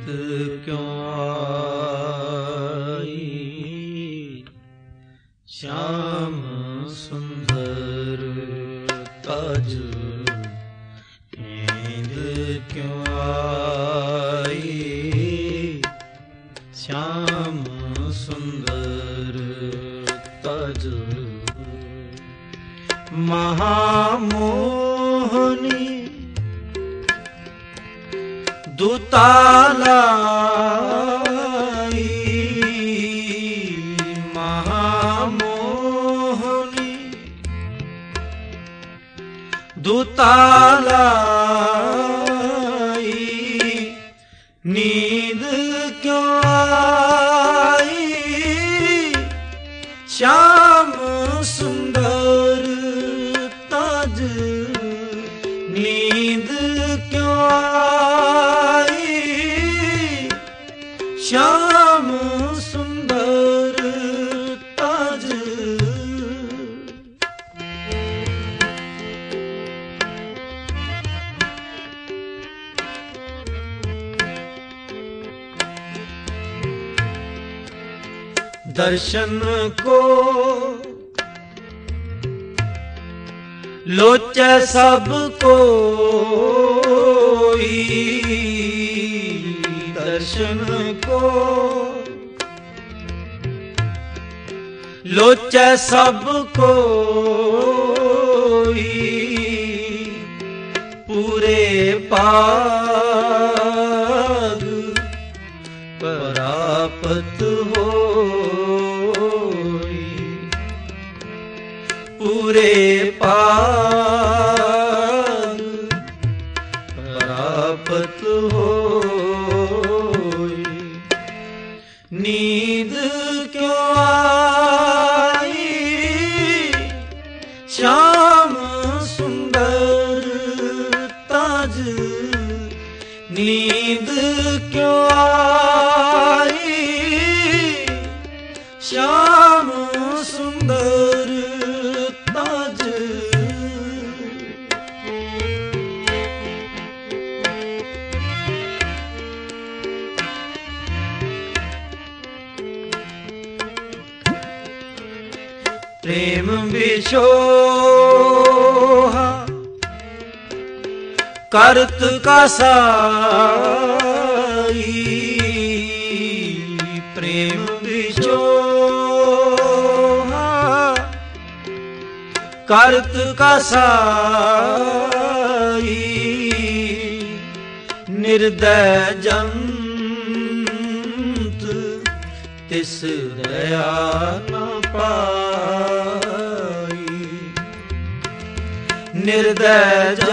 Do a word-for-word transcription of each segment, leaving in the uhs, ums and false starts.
क्यों आई, श्याम सुंदर तज नींद क्यों आई, श्याम सुंदर तज महामोहनी दुतालाई, महामोहनी दुतालाई, नींद क्यों आई, श्याम सुंदर तज नींद क्यों आई, श्याम सुंदर तज। दर्शन को लोचे सब कोई, दर्शन को लोचे सब कोई, पूरे पाग परापत होई, पूरे पाग परापत होई, नींद क्यों आई, श्याम सुंदर तज नींद क्यों आई, श्याम सुंदर तज। प्रेम विशोहा करत का साई, प्रेम विशोहा करत का साई, निर्दय जंत तिस दया न पाई, निर्दय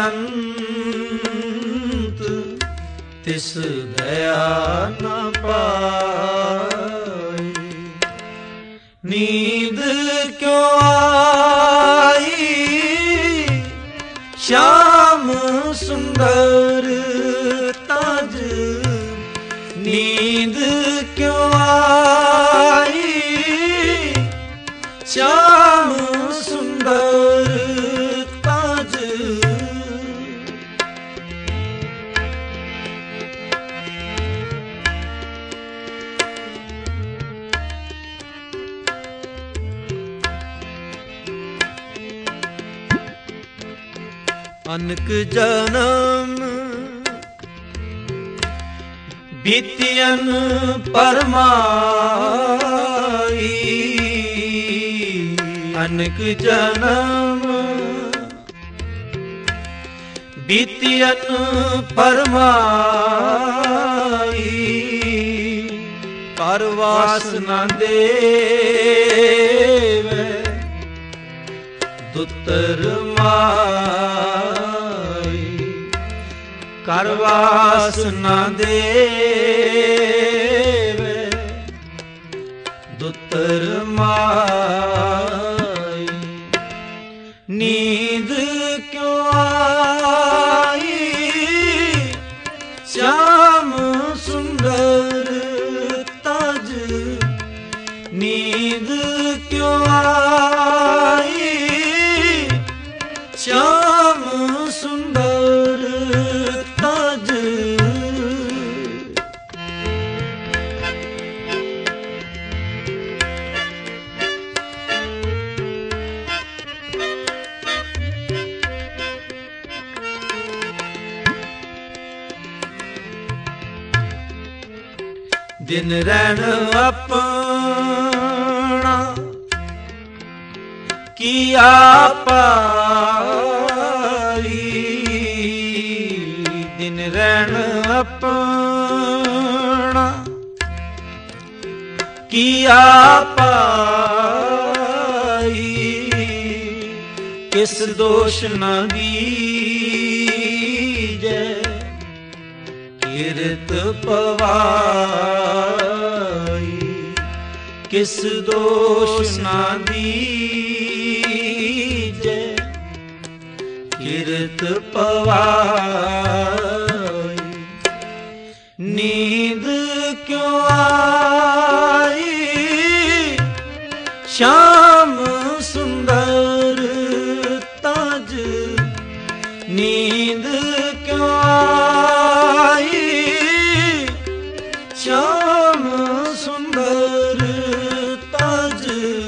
जंत तिस दया न पाई, नींद क्यों आई, श्याम सुंदर तज नींद क्यों आई, श्याम सुंदर तज। अनक जन्म बीतियन परमाई, अनक जन्म बीतियन परमाई, पर वासना देवे दुतर माई, कर वासना देवे दुतर माई, नींद क्यों आई, श्याम सुंदर तज नींद क्यों आई, श्याम सुंदर तज। ਦਿਨ ਰਹਿਣ ਆਪਣਾ ਕੀਆ ਪਾਈ, ਦਿਨ ਰਹਿਣ ਆਪਣਾ ਕੀਆ ਪਾਈ, ਕਿਸ ਦੋਸ਼ ਨਾ ਦੀਜੈ ਕਿਰਤ ਪਵਾਈ, ਕਿਸ ਦੋਸ਼ ਨਾ ਦੀਜੈ ਕਿਰਤ ਪਵਾਈ। ਨੀਂਦ ਕਿਉਂ ਆਈ ਸ਼ਾਮ ਸੁੰਦਰ ਤਜ, ਨੀਂਦ ਕਿਉਂ ਆਈ ਸ਼ਾਮ ਸੁੰਦਰ ਤਜ।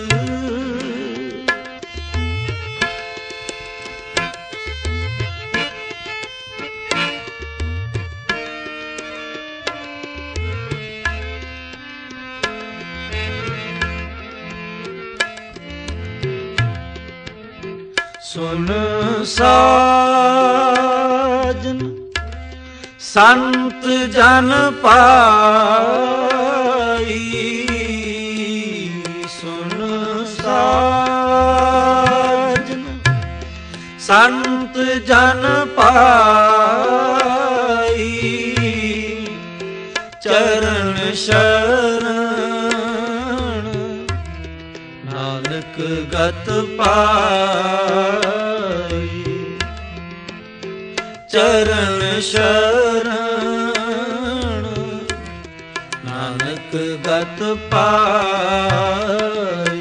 ਸੁਨ ਸਾਜਨ ਸੰਤ ਜਨ ਪਾਈ, ਸੁਨ ਸਾਜਨ ਸੰਤ ਜਨ ਪਾਈ, ਚਰਨ ਸ਼ਰਨ ਨਾਨਕ ਗਤ ਪਾਈ, ਚਰਨ ਸ਼ਰਨ ਨਾਨਕ ਗਤ ਪਾਈ।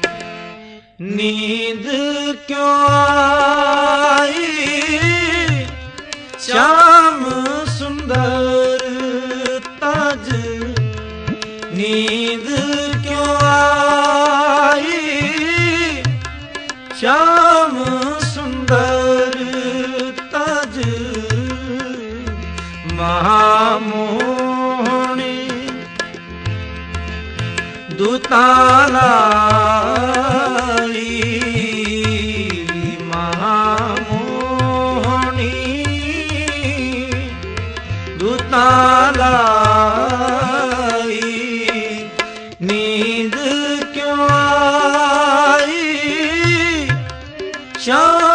ਨੀਂਦ ਕਿਉਂ ਆਈ ਸ਼ਾਮ ਸੁੰਦਰ ਤਜ, ਨੀਂਦ ਕਿਉਂ ਆਈ ਸ਼ਾਮ ਸੁੰਦਰ ਤਜ। ਮਹਾਮੋਹਣੀ ਦੂਤਾਂ ਨਾਲੀ, ਮਹਾਮੋਹਣੀ ਦੂਤਾਂ ਨਾਲੀ, ਨੀਂਦ ਕਿਉਂ ਆਈ ਸ਼ਾਮ